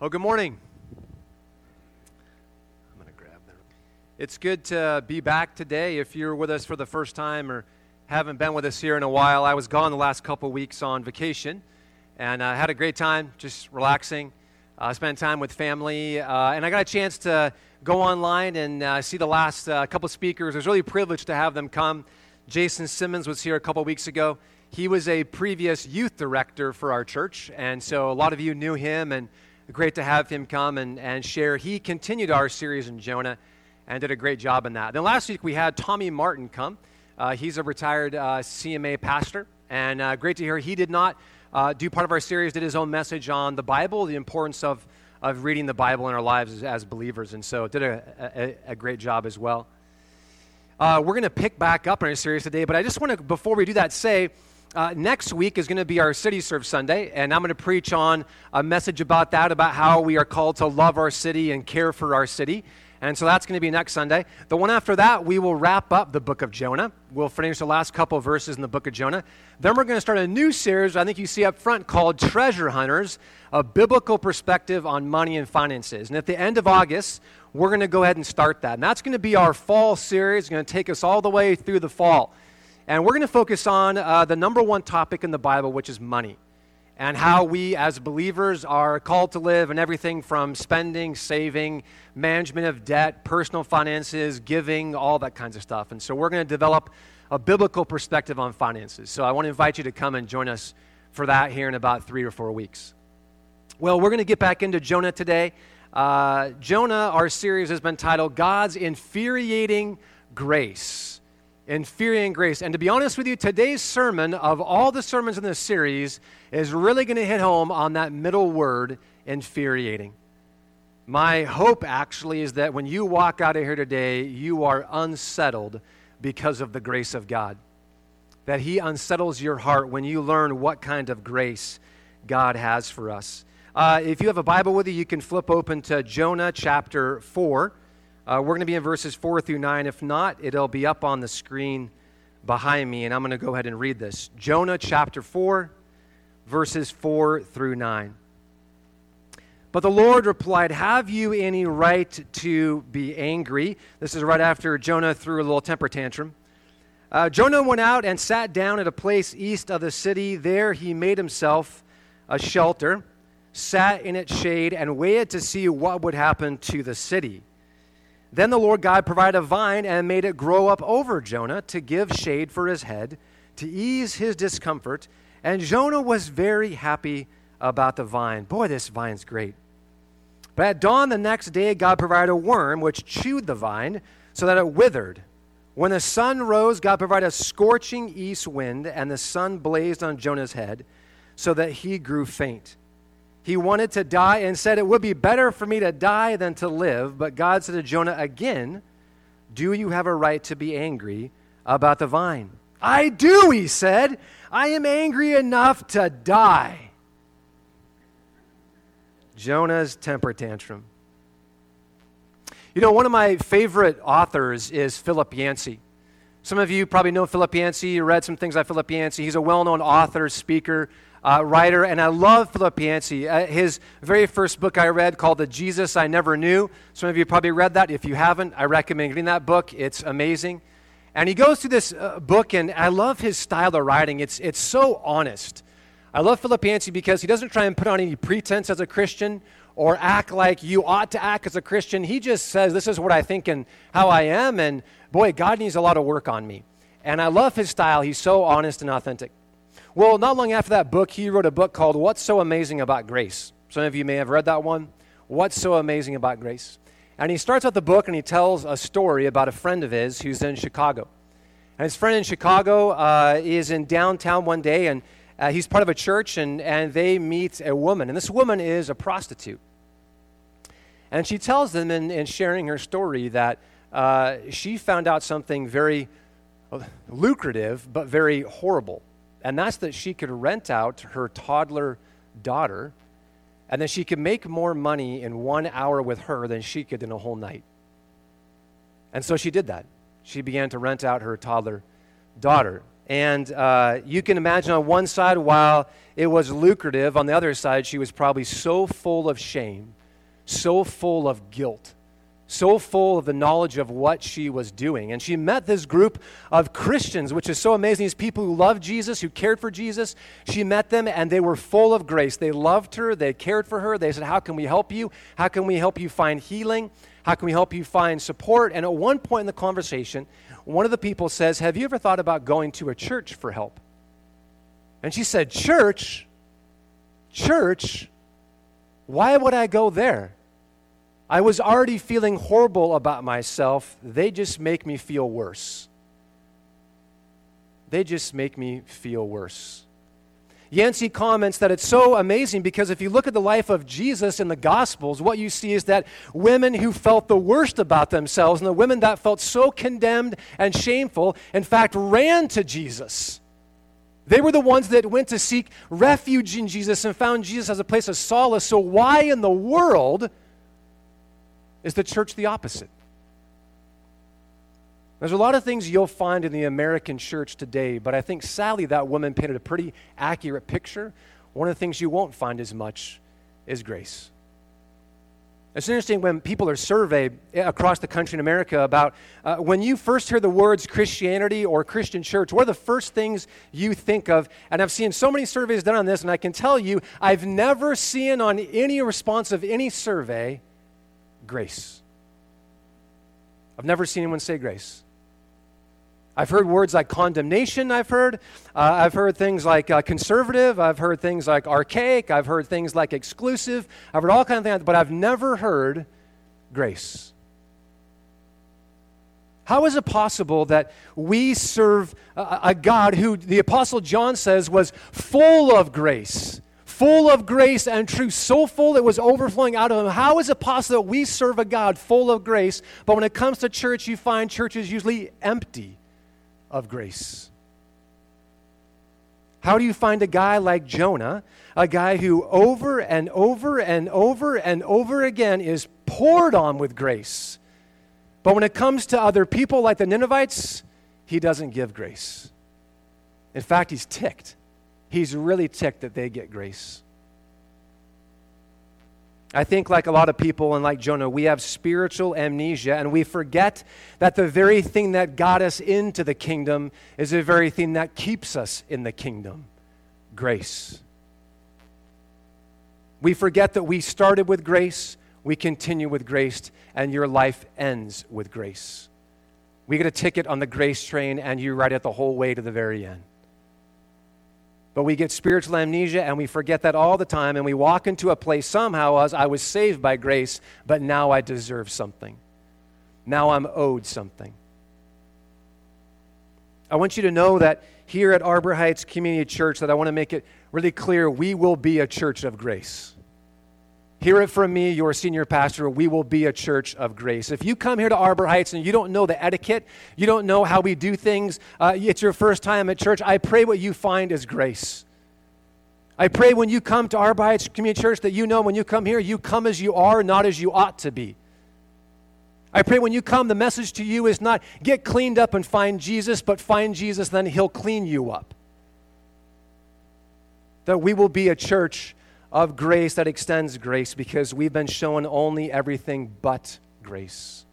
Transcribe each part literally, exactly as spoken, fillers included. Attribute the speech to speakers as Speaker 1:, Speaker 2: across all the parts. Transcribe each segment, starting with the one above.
Speaker 1: Oh, good morning. I'm going to grab that. It's good to be back today. If you're with us for the first time or haven't been with us here in a while, I was gone the last couple weeks on vacation, and I uh, had a great time, just relaxing. Uh, spent time with family, uh, and I got a chance to go online and uh, see the last uh, couple speakers. I was really privileged to have them come. Jason Simmons was here a couple weeks ago. He was a previous youth director for our church, and so a lot of you knew him, and great to have him come and, and share. He continued our series in Jonah and did a great job in that. Then last week we had Tommy Martin come. Uh, he's a retired uh, C M A pastor, and uh, great to hear he did not uh, do part of our series, did his own message on the Bible, the importance of, of reading the Bible in our lives as, as believers, and so did a, a, a great job as well. Uh, we're going to pick back up in our series today, but I just want to, before we do that, say, Uh, next week is going to be our City Serve Sunday, and I'm going to preach on a message about that, about how we are called to love our city and care for our city. And so that's going to be next Sunday. The one after that, we will wrap up the book of Jonah. We'll finish the last couple of verses in the book of Jonah. Then we're going to start a new series, I think you see up front, called Treasure Hunters, a biblical perspective on money and finances. And at the end of August, we're going to go ahead and start that. And that's going to be our fall series. It's going to take us all the way through the fall. And we're going to focus on uh, the number one topic in the Bible, which is money, and how we as believers are called to live, and everything from spending, saving, management of debt, personal finances, giving, all that kinds of stuff. And so we're going to develop a biblical perspective on finances. So I want to invite you to come and join us for that here in about three or four weeks. Well, we're going to get back into Jonah today. Uh, Jonah, our series has been titled God's Infuriating Grace. Infuriating grace. And to be honest with you, today's sermon, of all the sermons in this series, is really going to hit home on that middle word, infuriating. My hope, actually, is that when you walk out of here today, you are unsettled because of the grace of God. That He unsettles your heart when you learn what kind of grace God has for us. Uh, if you have a Bible with you, you can flip open to Jonah chapter four. Uh, we're going to be in verses four through nine. If not, it'll be up on the screen behind me, and I'm going to go ahead and read this. Jonah chapter four, verses four through nine. But the Lord replied, "Have you any right to be angry?" This is right after Jonah threw a little temper tantrum. Uh, Jonah went out and sat down at a place east of the city. There he made himself a shelter, sat in its shade, and waited to see what would happen to the city. Then the Lord God provided a vine and made it grow up over Jonah to give shade for his head, to ease his discomfort. And Jonah was very happy about the vine. Boy, this vine's great. But at dawn the next day, God provided a worm which chewed the vine so that it withered. When the sun rose, God provided a scorching east wind, and the sun blazed on Jonah's head so that he grew faint. He wanted to die and said, "It would be better for me to die than to live." But God said to Jonah again, "Do you have a right to be angry about the vine?" "I do," he said. "I am angry enough to die." Jonah's temper tantrum. You know, one of my favorite authors is Philip Yancey. Some of you probably know Philip Yancey. You read some things by Philip Yancey. He's a well-known author, speaker, Uh, writer, and I love Philip Yancey. Uh, his very first book I read, called The Jesus I Never Knew. Some of you probably read that. If you haven't, I recommend reading that book. It's amazing. And he goes through this uh, book, and I love his style of writing. It's it's so honest. I love Philip Yancey because he doesn't try and put on any pretense as a Christian or act like you ought to act as a Christian. He just says, this is what I think and how I am, and boy, God needs a lot of work on me. And I love his style. He's so honest and authentic. Well, not long after that book, he wrote a book called What's So Amazing About Grace. Some of you may have read that one. What's So Amazing About Grace? And he starts out the book and he tells a story about a friend of his who's in Chicago. And his friend in Chicago uh, is in downtown one day, and uh, he's part of a church, and, and they meet a woman. And this woman is a prostitute. And she tells them in, in sharing her story that uh, she found out something very lucrative but very horrible. And that's that she could rent out her toddler daughter, and then she could make more money in one hour with her than she could in a whole night. And so she did that. She began to rent out her toddler daughter. And uh, you can imagine on one side, while it was lucrative, on the other side, she was probably so full of shame, so full of guilt, so full of the knowledge of what she was doing. And she met this group of Christians, which is so amazing. These people who loved Jesus, who cared for Jesus. She met them, and they were full of grace. They loved her. They cared for her. They said, how can we help you? How can we help you find healing? How can we help you find support? And at one point in the conversation, one of the people says, have you ever thought about going to a church for help? And she said, church? Church? Why would I go there? I was already feeling horrible about myself. They just make me feel worse. They just make me feel worse. Yancey comments that it's so amazing because if you look at the life of Jesus in the Gospels, what you see is that women who felt the worst about themselves and the women that felt so condemned and shameful, in fact, ran to Jesus. They were the ones that went to seek refuge in Jesus and found Jesus as a place of solace. So why in the world is the church the opposite? There's a lot of things you'll find in the American church today, but I think sadly that woman painted a pretty accurate picture. One of the things you won't find as much is grace. It's interesting when people are surveyed across the country in America about uh, when you first hear the words Christianity or Christian church, what are the first things you think of? And I've seen so many surveys done on this, and I can tell you, I've never seen on any response of any survey, grace. I've never seen anyone say grace. I've heard words like condemnation, I've heard. Uh, I've heard things like uh, conservative. I've heard things like archaic. I've heard things like exclusive. I've heard all kinds of things, but I've never heard grace. How is it possible that we serve a, a God who the Apostle John says was full of grace, full of grace and truth, so full it was overflowing out of him? How is it possible that we serve a God full of grace, but when it comes to church, you find churches usually empty of grace? How do you find a guy like Jonah, a guy who over and over and over and over again is poured on with grace, but when it comes to other people like the Ninevites, he doesn't give grace? In fact, he's ticked. He's really ticked that they get grace. I think like a lot of people and like Jonah, we have spiritual amnesia and we forget that the very thing that got us into the kingdom is the very thing that keeps us in the kingdom, grace. We forget that we started with grace, we continue with grace, and your life ends with grace. We get a ticket on the grace train and you ride it the whole way to the very end. But we get spiritual amnesia and we forget that all the time, and we walk into a place somehow as I was saved by grace, but now I deserve something. Now I'm owed something. I want you to know that here at Arbor Heights Community Church, that I want to make it really clear, we will be a church of grace. Hear it from me, your senior pastor, we will be a church of grace. If you come here to Arbor Heights and you don't know the etiquette, you don't know how we do things, uh, it's your first time at church, I pray what you find is grace. I pray when you come to Arbor Heights Community Church that you know when you come here, you come as you are, not as you ought to be. I pray when you come, the message to you is not get cleaned up and find Jesus, but find Jesus, then he'll clean you up. That we will be a church of grace that extends grace because we've been shown only everything but grace.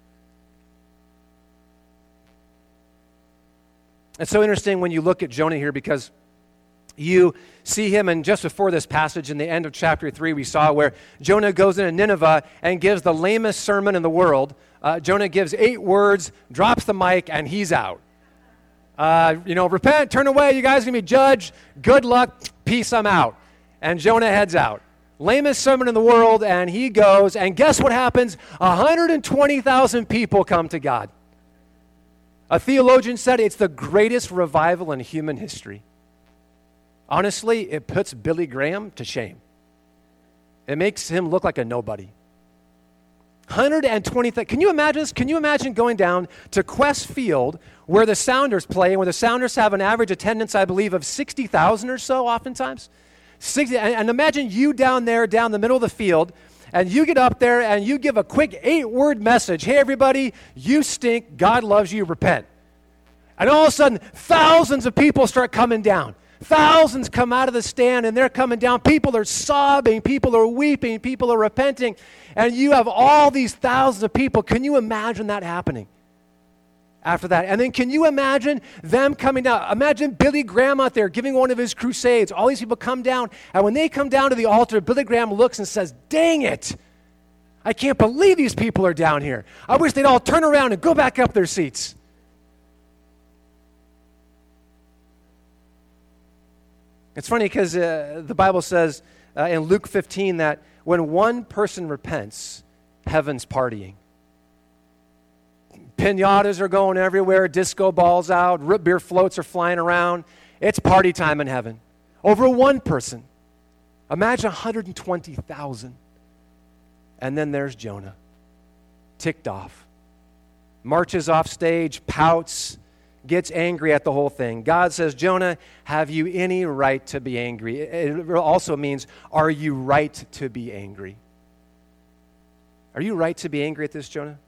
Speaker 1: It's so interesting when you look at Jonah here because you see him, and just before this passage in the end of chapter three, we saw where Jonah goes into Nineveh and gives the lamest sermon in the world. Uh, Jonah gives eight words, drops the mic, and he's out. Uh, you know, repent, turn away, you guys are going to be judged. Good luck, peace, I'm out. And Jonah heads out. Lamest sermon in the world, and he goes, and guess what happens? one hundred twenty thousand people come to God. A theologian said it's the greatest revival in human history. Honestly, it puts Billy Graham to shame. It makes him look like a nobody. one hundred twenty thousand. Can you imagine this? Can you imagine going down to Quest Field where the Sounders play, and where the Sounders have an average attendance, I believe, of sixty thousand or so oftentimes? sixty, and, and imagine you down there, down the middle of the field, and you get up there and you give a quick eight-word message. Hey, everybody, you stink. God loves you. Repent. And all of a sudden, thousands of people start coming down. Thousands come out of the stand, and they're coming down. People are sobbing. People are weeping. People are repenting. And you have all these thousands of people. Can you imagine that happening after that? And then can you imagine them coming down? Imagine Billy Graham out there giving one of his crusades. All these people come down, and when they come down to the altar, Billy Graham looks and says, dang it. I can't believe these people are down here. I wish they'd all turn around and go back up their seats. It's funny because uh, the Bible says uh, in Luke fifteen that when one person repents, heaven's partying. Piñatas are going everywhere, disco balls out, root beer floats are flying around. It's party time in heaven. Over one person. Imagine one hundred twenty thousand. And then there's Jonah, ticked off, marches off stage, pouts, gets angry at the whole thing. God says, Jonah, have you any right to be angry? It also means, are you right to be angry? Are you right to be angry at this, Jonah?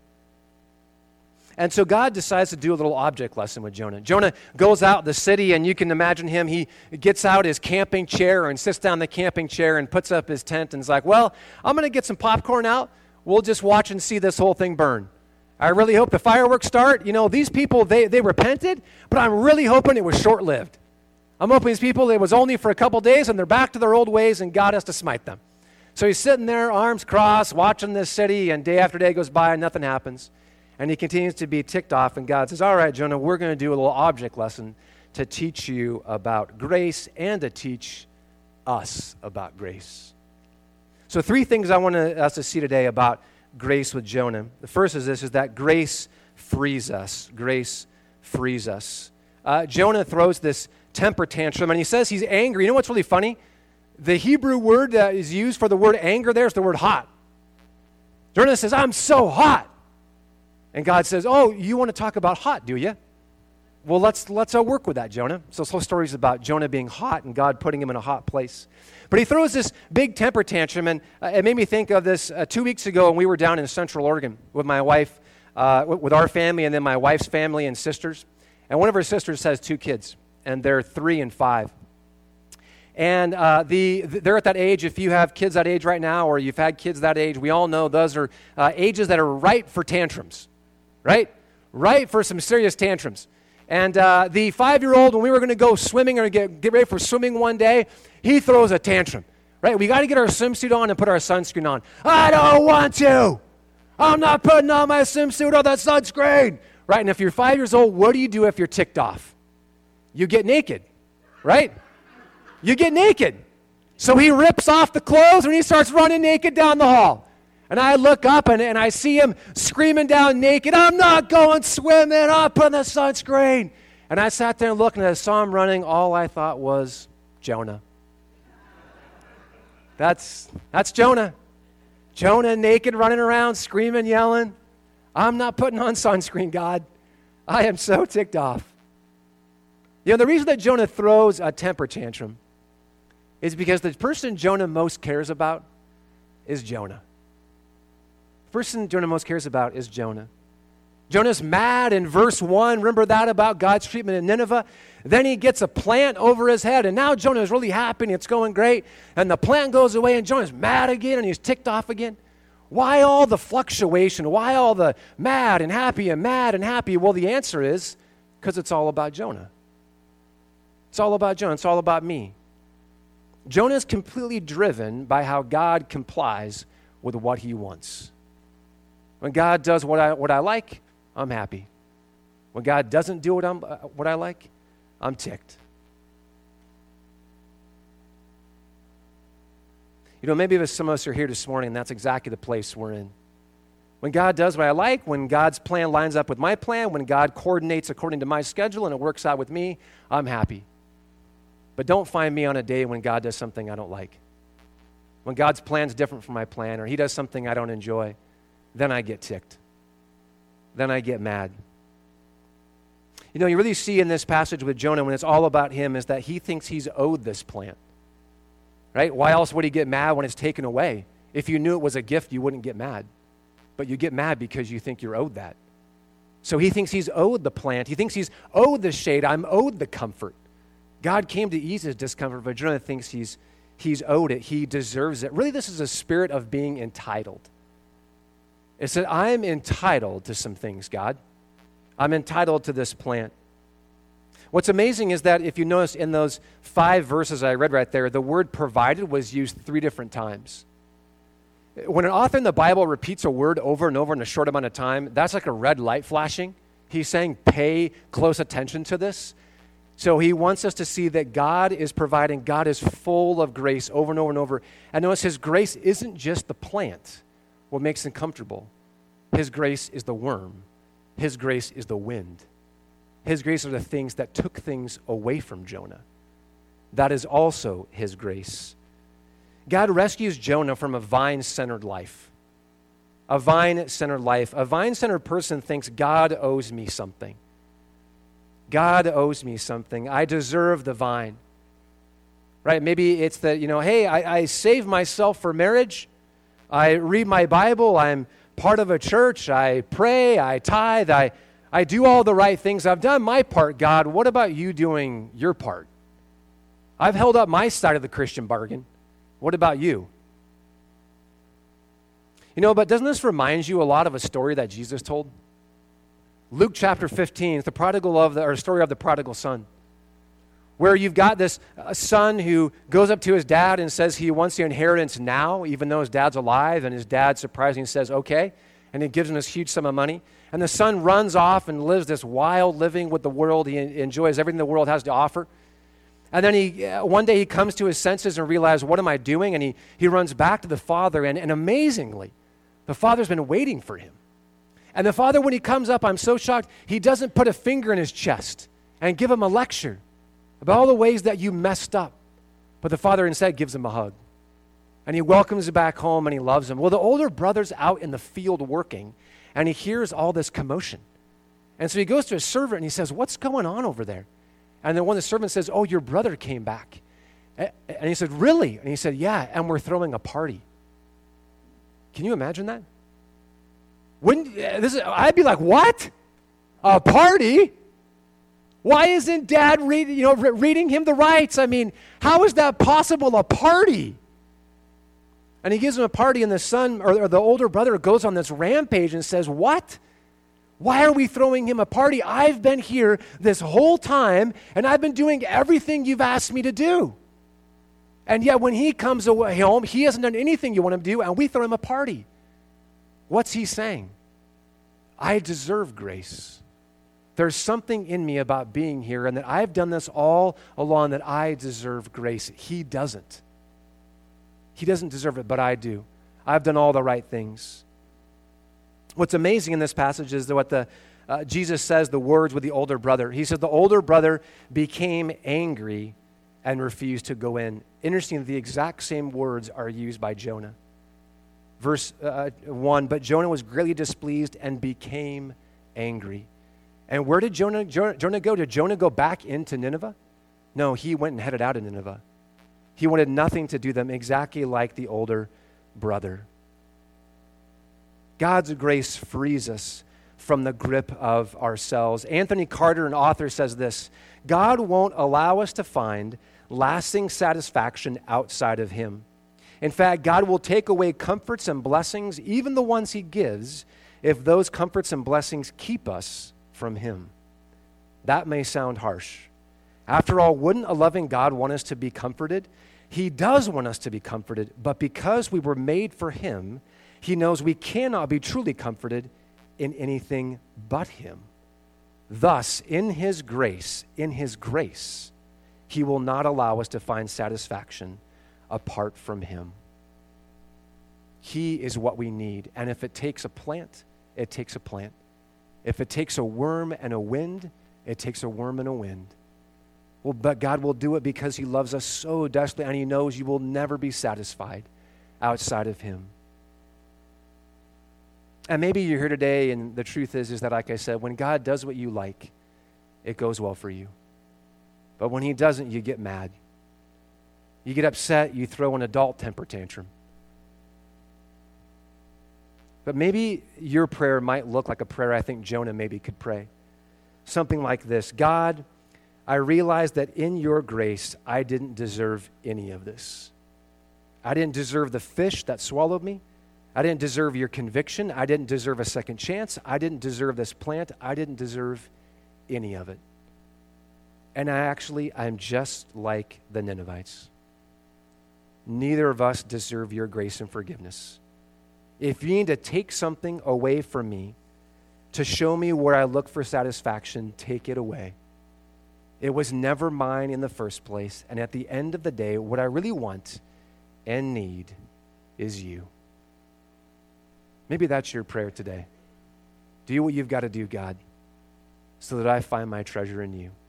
Speaker 1: And so God decides to do a little object lesson with Jonah. Jonah goes out the city, and you can imagine him. He gets out his camping chair and sits down in the camping chair and puts up his tent and is like, well, I'm going to get some popcorn out. We'll just watch and see this whole thing burn. I really hope the fireworks start. You know, these people, they, they repented, but I'm really hoping it was short-lived. I'm hoping these people, it was only for a couple days, and they're back to their old ways, and God has to smite them. So he's sitting there, arms crossed, watching this city, and day after day goes by, and nothing happens. And he continues to be ticked off, and God says, all right, Jonah, we're going to do a little object lesson to teach you about grace and to teach us about grace. So three things I want us to see today about grace with Jonah. The first is this, is that grace frees us. Grace frees us. Uh, Jonah throws this temper tantrum, and he says he's angry. You know what's really funny? The Hebrew word that is used for the word anger there is the word hot. Jonah says, I'm so hot. And God says, oh, you want to talk about hot, do you? Well, let's let's uh, work with that, Jonah. So this whole story is about Jonah being hot and God putting him in a hot place. But he throws this big temper tantrum, and uh, it made me think of this uh, two weeks ago when we were down in Central Oregon with my wife, uh, with our family, and then my wife's family and sisters. And one of her sisters has two kids, and they're three and five. And uh, the they're at that age, if you have kids that age right now or you've had kids that age, we all know those are uh, ages that are ripe for tantrums. Right? Right for some serious tantrums. And uh, the five-year-old, when we were going to go swimming or get, get ready for swimming one day, he throws a tantrum. Right? We got to get our swimsuit on and put our sunscreen on. I don't want to. I'm not putting on my swimsuit or that sunscreen. Right? And if you're five years old, what do you do if you're ticked off? You get naked. Right? You get naked. So he rips off the clothes and he starts running naked down the hall. And I look up and, and I see him screaming down naked, I'm not going swimming, I'm putting the sunscreen. And I sat there and looked, and as I saw him running, all I thought was, Jonah. That's, that's Jonah. Jonah naked, running around, screaming, yelling, I'm not putting on sunscreen, God. I am so ticked off. You know, the reason that Jonah throws a temper tantrum is because the person Jonah most cares about is Jonah. The person Jonah most cares about is Jonah. Jonah's mad in verse one. Remember that about God's treatment in Nineveh? Then he gets a plant over his head, and now Jonah is really happy, and it's going great. And the plant goes away, and Jonah's mad again, and he's ticked off again. Why all the fluctuation? Why all the mad and happy and mad and happy? Well, the answer is because it's all about Jonah. It's all about Jonah. It's all about me. Jonah is completely driven by how God complies with what he wants. When God does what I what I like, I'm happy. When God doesn't do what I'm uh, what I like, I'm ticked. You know, maybe some of us are here this morning, and that's exactly the place we're in. When God does what I like, when God's plan lines up with my plan, when God coordinates according to my schedule and it works out with me, I'm happy. But don't find me on a day when God does something I don't like. When God's plan's different from my plan, or he does something I don't enjoy, then I get ticked. Then I get mad. You know, you really see in this passage with Jonah, when it's all about him, is that he thinks he's owed this plant. Right? Why else would he get mad when it's taken away? If you knew it was a gift, you wouldn't get mad. But you get mad because you think you're owed that. So he thinks he's owed the plant. He thinks he's owed the shade. I'm owed the comfort. God came to ease his discomfort, but Jonah thinks he's, he's owed it. He deserves it. Really, this is a spirit of being entitled. It's that I'm entitled to some things, God. I'm entitled to this plant. What's amazing is that if you notice in those five verses I read right there, the word provided was used three different times. When an author in the Bible repeats a word over and over in a short amount of time, that's like a red light flashing. He's saying, pay close attention to this. So he wants us to see that God is providing. God is full of grace over and over and over. And notice his grace isn't just the plant, what makes him comfortable. His grace is the worm. His grace is the wind. His grace are the things that took things away from Jonah. That is also his grace. God rescues Jonah from a vine-centered life. A vine-centered life. A vine-centered person thinks God owes me something. God owes me something. I deserve the vine. Right? Maybe it's that, you know, hey, I, I save myself for marriage. I read my Bible. I'm part of a church. I pray. I tithe. I, I do all the right things. I've done my part, God. What about you doing your part? I've held up my side of the Christian bargain. What about you? You know, but doesn't this remind you a lot of a story that Jesus told? Luke chapter fifteen, it's the prodigal of the, or story of the prodigal son, where you've got this uh, son who goes up to his dad and says he wants the inheritance now, even though his dad's alive, and his dad surprisingly says, okay, and he gives him this huge sum of money. And the son runs off and lives this wild living with the world. He enjoys everything the world has to offer. And then he, uh, one day he comes to his senses and realizes, what am I doing? And he, he runs back to the father, and, and amazingly, the father's been waiting for him. And the father, when he comes up, I'm so shocked, he doesn't put a finger in his chest and give him a lecture about all the ways that you messed up. But the father instead gives him a hug. And he welcomes him back home, and he loves him. Well, the older brother's out in the field working, and he hears all this commotion. And so he goes to his servant, and he says, what's going on over there? And then one of the servants says, oh, your brother came back. And he said, really? And he said, yeah, and we're throwing a party. Can you imagine that? Wouldn't, this is, I'd be like, what? A party? Why isn't Dad read, you know, re- reading him the rights? I mean, how is that possible, a party? And he gives him a party, and the son, or, or the older brother, goes on this rampage and says, what? Why are we throwing him a party? I've been here this whole time, and I've been doing everything you've asked me to do. And yet when he comes away home, he hasn't done anything you want him to do, and we throw him a party. What's he saying? I deserve grace. There's something in me about being here, and that I've done this all along, that I deserve grace. He doesn't. He doesn't deserve it, but I do. I've done all the right things. What's amazing in this passage is that what the uh, Jesus says, the words with the older brother. He says the older brother became angry and refused to go in. Interesting, the exact same words are used by Jonah. Verse uh, one, but Jonah was greatly displeased and became angry. And where did Jonah, Jonah, Jonah go? Did Jonah go back into Nineveh? No, he went and headed out of Nineveh. He wanted nothing to do them, exactly like the older brother. God's grace frees us from the grip of ourselves. Anthony Carter, an author, says this: God won't allow us to find lasting satisfaction outside of him. In fact, God will take away comforts and blessings, even the ones he gives, if those comforts and blessings keep us from him. That may sound harsh. After all, wouldn't a loving God want us to be comforted? He does want us to be comforted, but because we were made for him, he knows we cannot be truly comforted in anything but him. Thus, in his grace, in his grace, he will not allow us to find satisfaction apart from him. He is what we need. And if it takes a plant, it takes a plant. If it takes a worm and a wind, it takes a worm and a wind. Well, but God will do it because he loves us so desperately, and he knows you will never be satisfied outside of him. And maybe you're here today, and the truth is, is that, like I said, when God does what you like, it goes well for you. But when he doesn't, you get mad. You get upset, you throw an adult temper tantrum. But maybe your prayer might look like a prayer I think Jonah maybe could pray. Something like this: God, I realize that in your grace, I didn't deserve any of this. I didn't deserve the fish that swallowed me. I didn't deserve your conviction. I didn't deserve a second chance. I didn't deserve this plant. I didn't deserve any of it. And I actually, I'm just like the Ninevites. Neither of us deserve your grace and forgiveness. If you need to take something away from me to show me where I look for satisfaction, take it away. It was never mine in the first place. And at the end of the day, what I really want and need is you. Maybe that's your prayer today. Do what you've got to do, God, so that I find my treasure in you.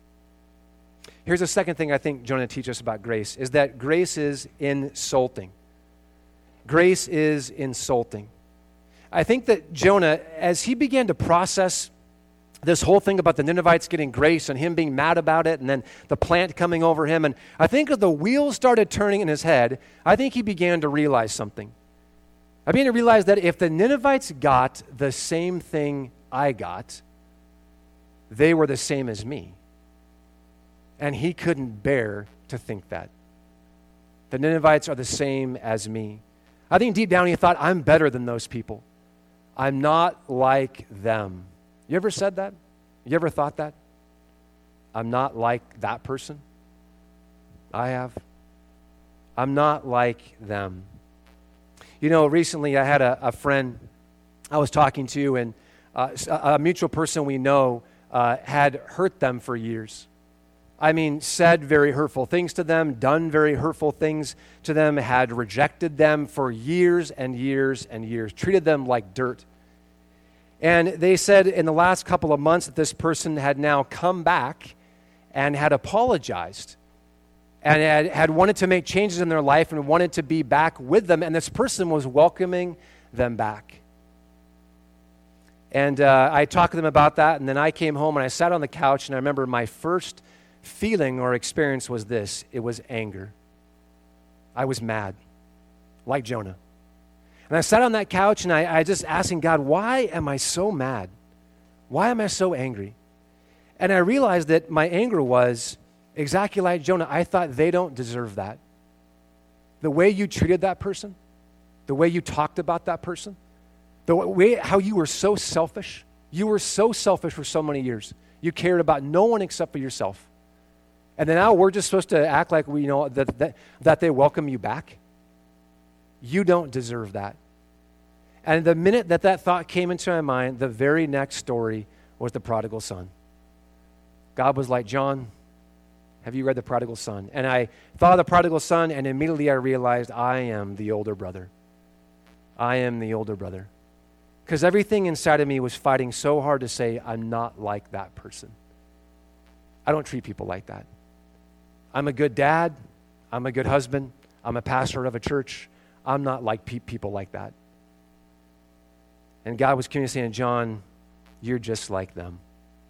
Speaker 1: Here's the second thing I think Jonah teaches us about grace, is that grace is insulting. Grace is insulting. I think that Jonah, as he began to process this whole thing about the Ninevites getting grace and him being mad about it and then the plant coming over him, and I think as the wheels started turning in his head, I think he began to realize something. I began to realize that if the Ninevites got the same thing I got, they were the same as me. And he couldn't bear to think that. The Ninevites are the same as me. I think deep down he thought, I'm better than those people. I'm not like them. You ever said that? You ever thought that? I'm not like that person. I have. I'm not like them. You know, recently I had a, a friend I was talking to, and uh, a, a mutual person we know uh, had hurt them for years. I mean, said very hurtful things to them, done very hurtful things to them, had rejected them for years and years and years, treated them like dirt. And they said in the last couple of months that this person had now come back and had apologized and had, had wanted to make changes in their life and wanted to be back with them, and this person was welcoming them back. And uh, I talked to them about that, and then I came home and I sat on the couch, and I remember my first feeling or experience was this. It was anger. I was mad, like Jonah. And I sat on that couch and I, I just asking God, why am I so mad? Why am I so angry? And I realized that my anger was exactly like Jonah. I thought they don't deserve that. The way you treated that person, the way you talked about that person, the way how you were so selfish. You were so selfish for so many years. You cared about no one except for yourself. And then now we're just supposed to act like we you know that, that that they welcome you back. You don't deserve that. And the minute that that thought came into my mind, the very next story was the prodigal son. God was like, John, have you read the prodigal son? And I thought of the prodigal son, and immediately I realized I am the older brother. I am the older brother. Because everything inside of me was fighting so hard to say, I'm not like that person. I don't treat people like that. I'm a good dad. I'm a good husband. I'm a pastor of a church. I'm not like pe- people like that. And God was communicating, John, you're just like them.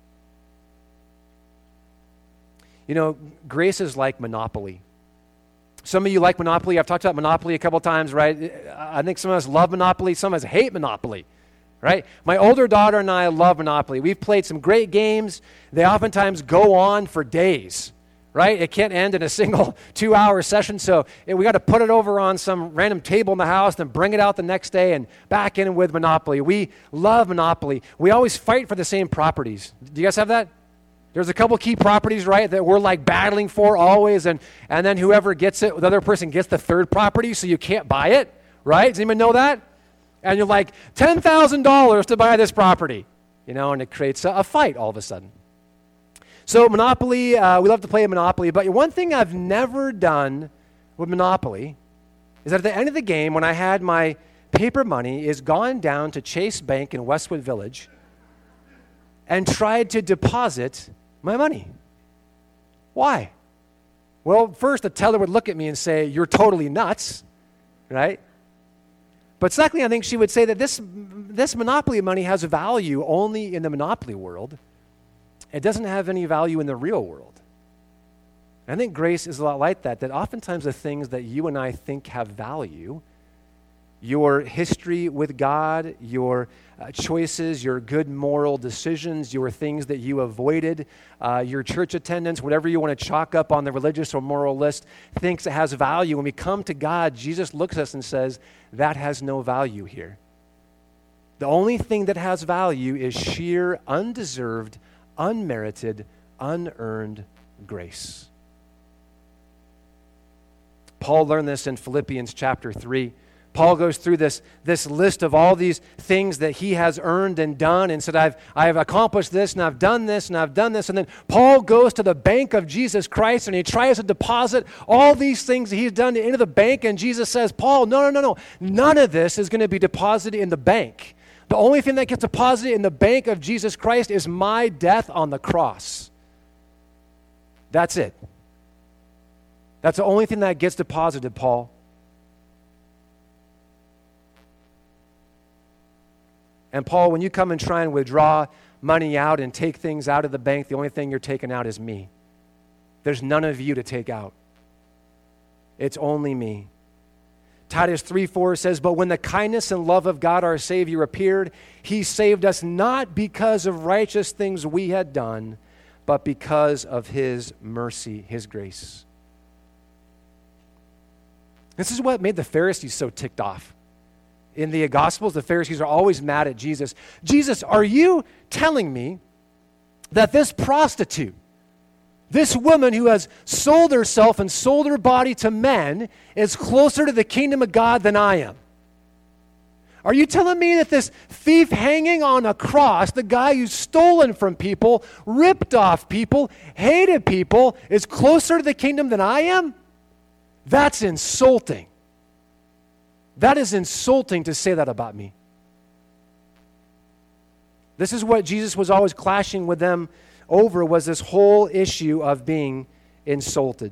Speaker 1: You know, grace is like Monopoly. Some of you like Monopoly. I've talked about Monopoly a couple times, right? I think some of us love Monopoly. Some of us hate Monopoly, right? My older daughter and I love Monopoly. We've played some great games. They oftentimes go on for days, right? It can't end in a single two-hour session, so we got to put it over on some random table in the house, then bring it out the next day and back in with Monopoly. We love Monopoly. We always fight for the same properties. Do you guys have that? There's a couple key properties, right, that we're like battling for always, and, and then whoever gets it, the other person gets the third property, so you can't buy it, right? Does anyone know that? And you're like, ten thousand dollars to buy this property, you know, and it creates a, a fight all of a sudden. So Monopoly, uh, we love to play Monopoly, but one thing I've never done with Monopoly is that at the end of the game, when I had my paper money, is gone down to Chase Bank in Westwood Village and tried to deposit my money. Why? Well, first, the teller would look at me and say, you're totally nuts, right? But secondly, I think she would say that this, this Monopoly money has value only in the Monopoly world. It doesn't have any value in the real world. And I think grace is a lot like that, that oftentimes the things that you and I think have value your history with God, your uh, choices, your good moral decisions, your things that you avoided, uh, your church attendance, whatever you want to chalk up on the religious or moral list, thinks it has value. When we come to God, Jesus looks at us and says, that has no value here. The only thing that has value is sheer, undeserved, unmerited, unearned grace. Paul learned this in Philippians chapter three. Paul goes through this, this list of all these things that he has earned and done and said, I've, I have accomplished this and I've done this and I've done this. And then Paul goes to the bank of Jesus Christ and he tries to deposit all these things that he's done into the bank. And Jesus says, Paul, no, no, no, no. None of this is going to be deposited in the bank. The only thing that gets deposited in the bank of Jesus Christ is my death on the cross. That's it. That's the only thing that gets deposited, Paul. And Paul, when you come and try and withdraw money out and take things out of the bank, the only thing you're taking out is me. There's none of you to take out. It's only me. Titus three four says, but when the kindness and love of God our Savior appeared, he saved us not because of righteous things we had done, but because of his mercy, his grace. This is what made the Pharisees so ticked off. In the Gospels, the Pharisees are always mad at Jesus. Jesus, are you telling me that this prostitute, this woman who has sold herself and sold her body to men, is closer to the kingdom of God than I am? Are you telling me that this thief hanging on a cross, the guy who's stolen from people, ripped off people, hated people, is closer to the kingdom than I am? That's insulting. That is insulting to say that about me. This is what Jesus was always clashing with them over, was this whole issue of being insulted.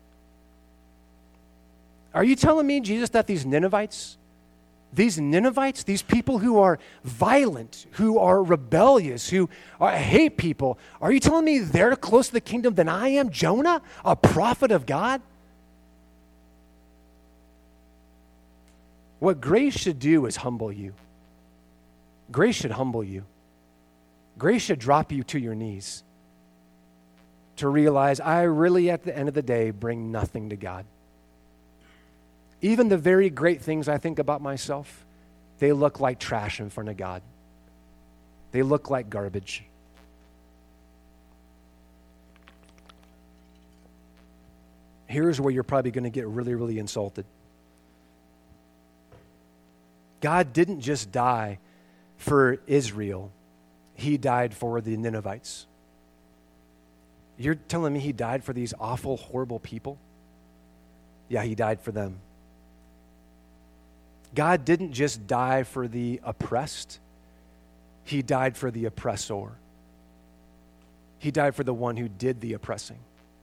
Speaker 1: Are you telling me, Jesus, that these Ninevites, these Ninevites, these people who are violent, who are rebellious, who are, hate people, are you telling me they're closer to the kingdom than I am, Jonah, a prophet of God? What grace should do is humble you. Grace should humble you. Grace should drop you to your knees to realize I really, at the end of the day, bring nothing to God. Even the very great things I think about myself, they look like trash in front of God. They look like garbage. Here's where you're probably going to get really, really insulted. God didn't just die for Israel. He died for the Ninevites. You're telling me he died for these awful, horrible people? Yeah, he died for them. God didn't just die for the oppressed. He died for the oppressor. He died for the one who did the oppressing.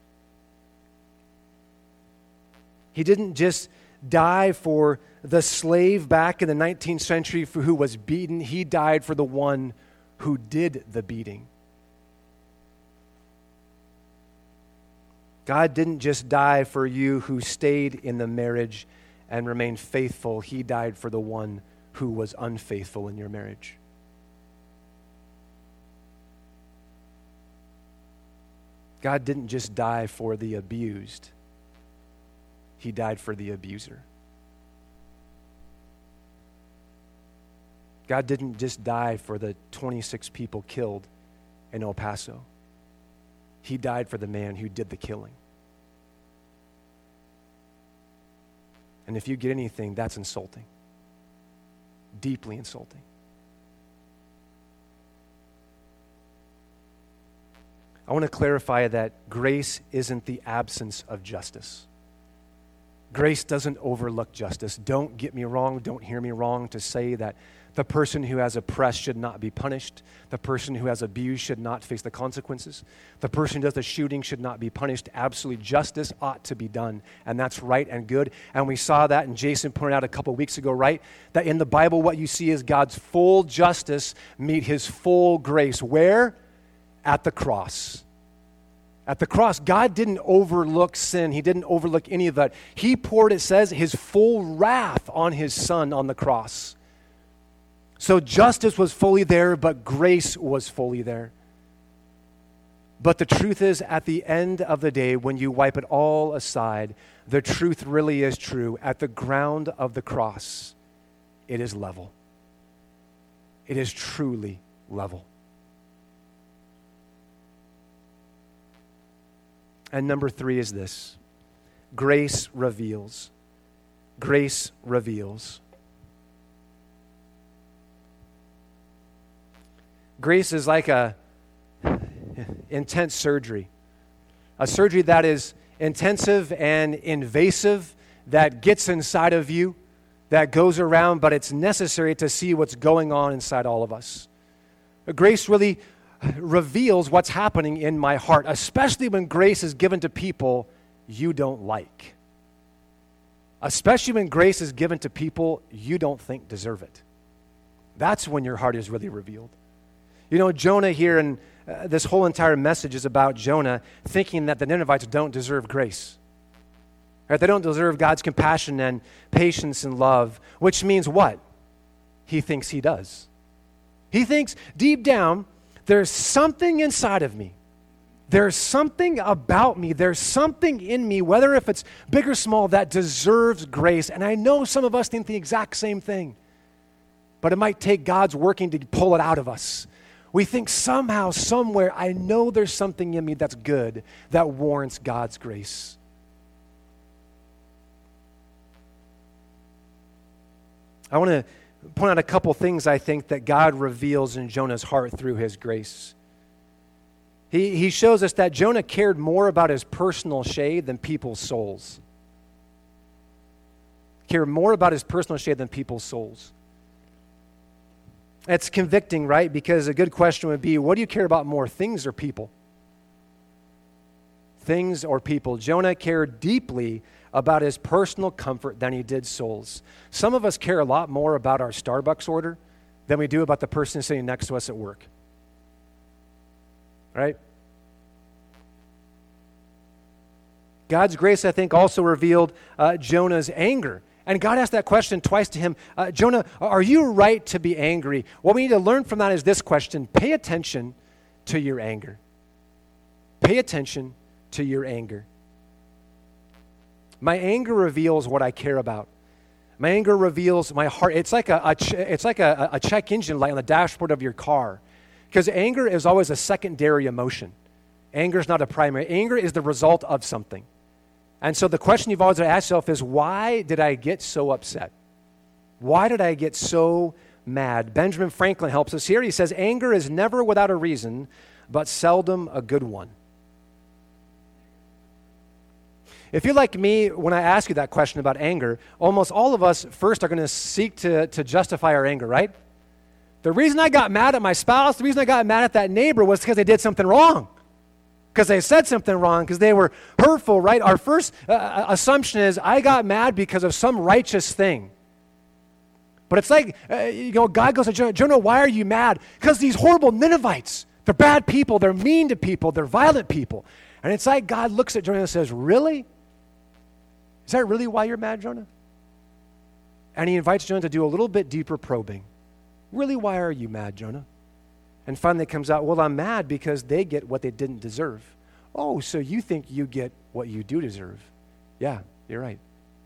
Speaker 1: He didn't just die for the slave back in the nineteenth century for who was beaten. He died for the one who did the beating. God didn't just die for you who stayed in the marriage and remained faithful. He died for the one who was unfaithful in your marriage. God didn't just die for the abused. He died for the abuser. God didn't just die for the twenty-six people killed in El Paso. He died for the man who did the killing. And if you get anything, that's insulting. Deeply insulting. I want to clarify that grace isn't the absence of justice. Grace doesn't overlook justice. Don't get me wrong, don't hear me wrong to say that the person who has oppressed should not be punished. The person who has abused should not face the consequences. The person who does the shooting should not be punished. Absolutely, justice ought to be done, and that's right and good. And we saw that, and Jason pointed out a couple weeks ago, right? That in the Bible, what you see is God's full justice meet his full grace. Where? At the cross. At the cross, God didn't overlook sin. He didn't overlook any of that. He poured, it says, his full wrath on his son on the cross. So justice was fully there, but grace was fully there. But the truth is, at the end of the day, when you wipe it all aside, the truth really is true. At the ground of the cross, it is level. It is truly level. And number three is this: grace reveals. Grace reveals. Grace is like a intense surgery. A surgery that is intensive and invasive, that gets inside of you, that goes around, but it's necessary to see what's going on inside all of us. Grace really reveals what's happening in my heart, especially when grace is given to people you don't like. Especially when grace is given to people you don't think deserve it. That's when your heart is really revealed. You know, Jonah here, and uh, this whole entire message is about Jonah thinking that the Ninevites don't deserve grace. Right? They don't deserve God's compassion and patience and love, which means what? He thinks he does. He thinks deep down, there's something inside of me. There's something about me. There's something in me, whether if it's big or small, that deserves grace. And I know some of us think the exact same thing. But it might take God's working to pull it out of us. We think somehow, somewhere, I know there's something in me that's good, that warrants God's grace. I want to point out a couple things I think that God reveals in Jonah's heart through his grace. He, he shows us that Jonah cared more about his personal shade than people's souls. Cared more about his personal shade than people's souls. It's convicting, right? Because a good question would be, what do you care about more, things or people? Things or people? Jonah cared deeply about his personal comfort than he did souls. Some of us care a lot more about our Starbucks order than we do about the person sitting next to us at work. Right? God's grace, I think, also revealed uh, Jonah's anger. And God asked that question twice to him, uh, Jonah, are you right to be angry? What we need to learn from that is this question: pay attention to your anger. Pay attention to your anger. My anger reveals what I care about. My anger reveals my heart. It's like a, a ch- it's like a, a check engine light on the dashboard of your car. Because anger is always a secondary emotion. Anger is not a primary. Anger is the result of something. And so the question you've always got to ask yourself is, why did I get so upset? Why did I get so mad? Benjamin Franklin helps us here. He says, anger is never without a reason, but seldom a good one. If you're like me, when I ask you that question about anger, almost all of us first are going to seek to, to justify our anger, right? The reason I got mad at my spouse, the reason I got mad at that neighbor was because they did something wrong. Because they said something wrong, because they were hurtful, right? Our first uh, assumption is, I got mad because of some righteous thing. But it's like, uh, you know, God goes to Jonah, Jonah, why are you mad? Because these horrible Ninevites, they're bad people, they're mean to people, they're violent people. And it's like God looks at Jonah and says, really? Is that really why you're mad, Jonah? And he invites Jonah to do a little bit deeper probing. Really, why are you mad, Jonah? And finally it comes out, well, I'm mad because they get what they didn't deserve. Oh, so you think you get what you do deserve. Yeah, you're right.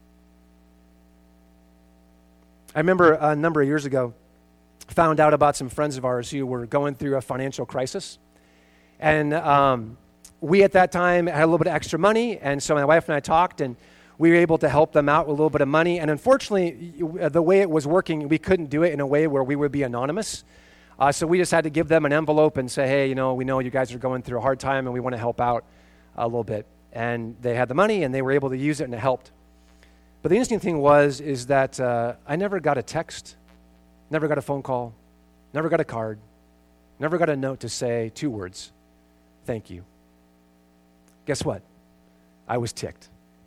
Speaker 1: I remember a number of years ago, found out about some friends of ours who were going through a financial crisis. And um, we at that time had a little bit of extra money, and so my wife and I talked, and we were able to help them out with a little bit of money. And unfortunately, the way it was working, we couldn't do it in a way where we would be anonymous. Uh, so we just had to give them an envelope and say, hey, you know, we know you guys are going through a hard time and we want to help out a little bit. And they had the money and they were able to use it and it helped. But the interesting thing was, is that uh, I never got a text, never got a phone call, never got a card, never got a note to say two words, thank you. Guess what? I was ticked.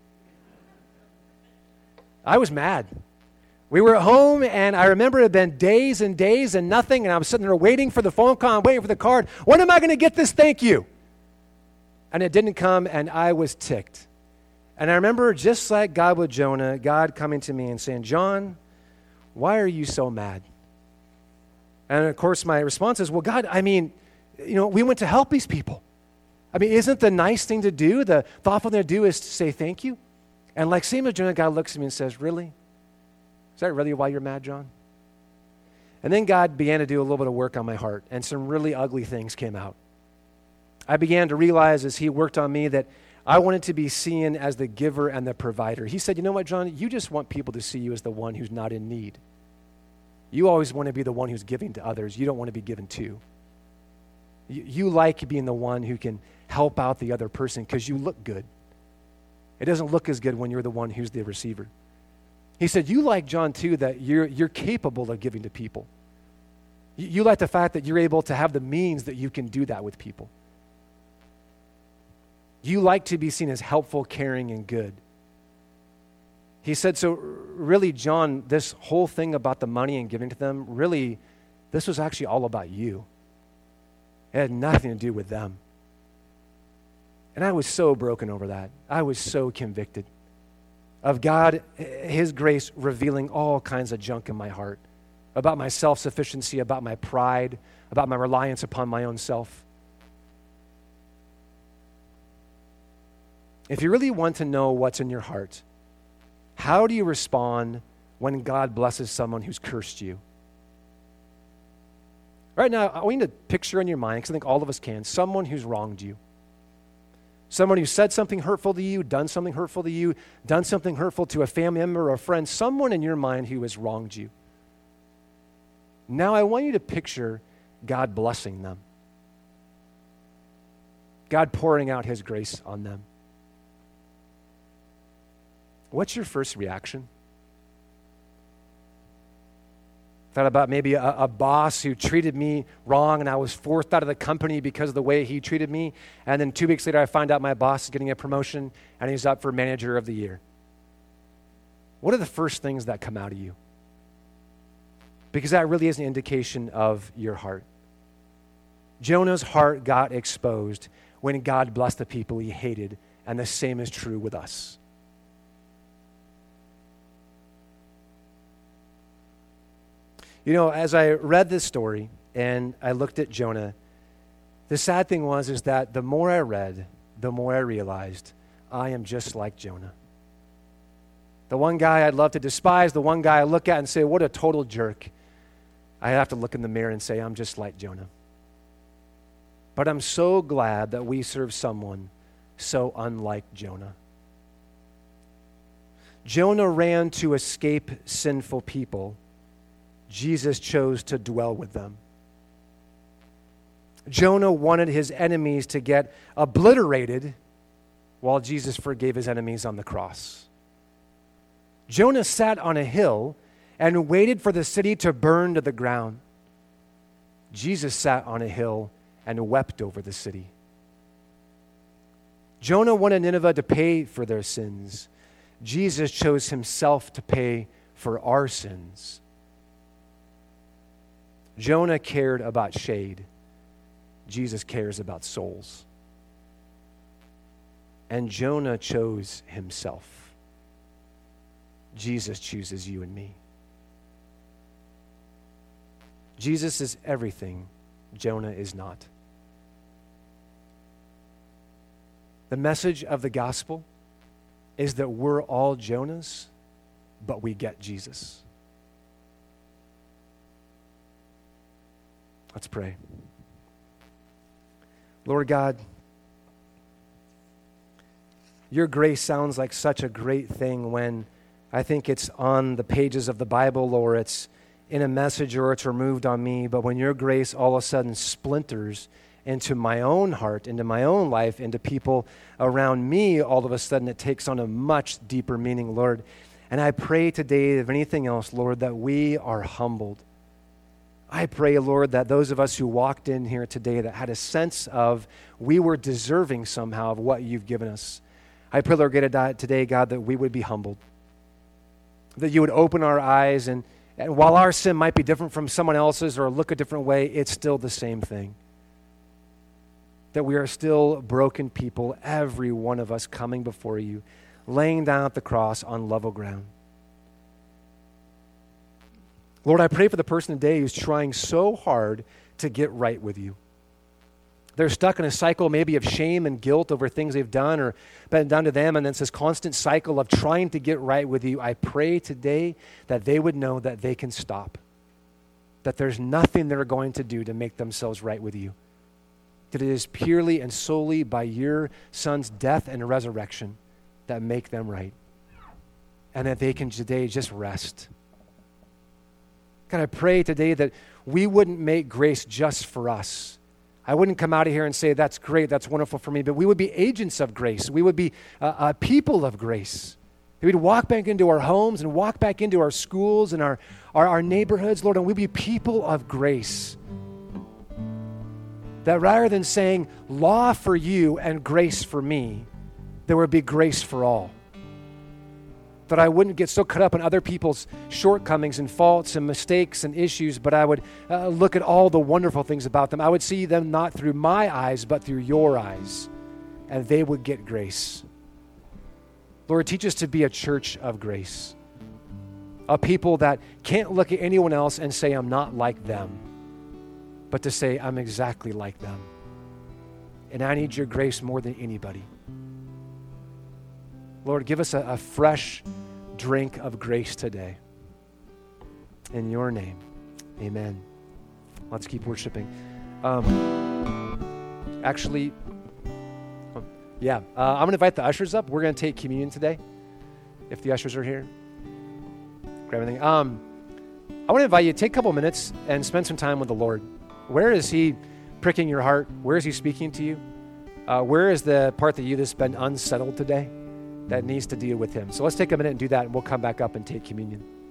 Speaker 1: I was mad. We were at home, and I remember it had been days and days and nothing, and I was sitting there waiting for the phone call, waiting for the card. When am I going to get this thank you? And it didn't come, and I was ticked. And I remember, just like God with Jonah, God coming to me and saying, John, why are you so mad? And of course, my response is, well, God, I mean, you know, we went to help these people. I mean, isn't the nice thing to do, the thoughtful thing to do is to say thank you? And like same as Jonah, God looks at me and says, really? Is that really why you're mad, John? And then God began to do a little bit of work on my heart, and some really ugly things came out. I began to realize as he worked on me that I wanted to be seen as the giver and the provider. He said, you know what, John? You just want people to see you as the one who's not in need. You always want to be the one who's giving to others. You don't want to be given to. You, you like being the one who can help out the other person because you look good. It doesn't look as good when you're the one who's the receiver. He said, you like, John, too, that you're, you're capable of giving to people. You, you like the fact that you're able to have the means that you can do that with people. You like to be seen as helpful, caring, and good. He said, so really, John, this whole thing about the money and giving to them, really, this was actually all about you. It had nothing to do with them. And I was so broken over that. I was so convicted of God, his grace revealing all kinds of junk in my heart about my self-sufficiency, about my pride, about my reliance upon my own self. If you really want to know what's in your heart, how do you respond when God blesses someone who's cursed you? Right now, I want you to picture in your mind, because I think all of us can, someone who's wronged you. Someone who said something hurtful to you, done something hurtful to you, done something hurtful to a family member or a friend, someone in your mind who has wronged you. Now I want you to picture God blessing them. God pouring out his grace on them. What's your first reaction? Thought about maybe a, a boss who treated me wrong and I was forced out of the company because of the way he treated me. And then two weeks later, I find out my boss is getting a promotion and he's up for manager of the year. What are the first things that come out of you? Because that really is an indication of your heart. Jonah's heart got exposed when God blessed the people he hated, and the same is true with us. You know, as I read this story and I looked at Jonah, the sad thing was is that the more I read, the more I realized I am just like Jonah. The one guy I'd love to despise, the one guy I look at and say, what a total jerk. I have to look in the mirror and say, I'm just like Jonah. But I'm so glad that we serve someone so unlike Jonah. Jonah ran to escape sinful people. Jesus chose to dwell with them. Jonah wanted his enemies to get obliterated while Jesus forgave his enemies on the cross. Jonah sat on a hill and waited for the city to burn to the ground. Jesus sat on a hill and wept over the city. Jonah wanted Nineveh to pay for their sins. Jesus chose himself to pay for our sins. Jonah cared about shade. Jesus cares about souls. And Jonah chose himself. Jesus chooses you and me. Jesus is everything. Jonah is not. The message of the gospel is that we're all Jonahs, but we get Jesus. Let's pray. Lord God, your grace sounds like such a great thing when I think it's on the pages of the Bible or it's in a message or it's removed on me, but when your grace all of a sudden splinters into my own heart, into my own life, into people around me, all of a sudden it takes on a much deeper meaning, Lord. And I pray today, if anything else, Lord, that we are humbled. I pray, Lord, that those of us who walked in here today that had a sense of we were deserving somehow of what you've given us. I pray, Lord, today, God, that we would be humbled, that you would open our eyes, and, and while our sin might be different from someone else's or look a different way, it's still the same thing. that we are still broken people, every one of us coming before you, laying down at the cross on level ground. Lord, I pray for the person today who's trying so hard to get right with you. They're stuck in a cycle maybe of shame and guilt over things they've done or been done to them, and it's this constant cycle of trying to get right with you. I pray today that they would know that they can stop, that there's nothing they're going to do to make themselves right with you, that it is purely and solely by your Son's death and resurrection that make them right, and that they can today just rest. God, I pray today that we wouldn't make grace just for us. I wouldn't come out of here and say, that's great, that's wonderful for me, but we would be agents of grace. We would be uh, uh, people of grace. We'd walk back into our homes and walk back into our schools and our, our, our neighborhoods, Lord, and we'd be people of grace. That rather than saying law for you and grace for me, there would be grace for all. That I wouldn't get so caught up in other people's shortcomings and faults and mistakes and issues, but I would uh, look at all the wonderful things about them. I would see them not through my eyes, but through your eyes, and they would get grace. Lord, teach us to be a church of grace, a people that can't look at anyone else and say, I'm not like them, but to say, I'm exactly like them. And I need your grace more than anybody. Lord, give us a, a fresh drink of grace today. In your name, amen. Let's keep worshiping. Um, actually, yeah, uh, I'm going to invite the ushers up. We're going to take communion today, if the ushers are here. Grab everything. Um, I want to invite you to take a couple minutes and spend some time with the Lord. Where is he pricking your heart? Where is he speaking to you? Uh, where is the part that you that's been unsettled today that needs to deal with him? So let's take a minute and do that, and we'll come back up and take communion.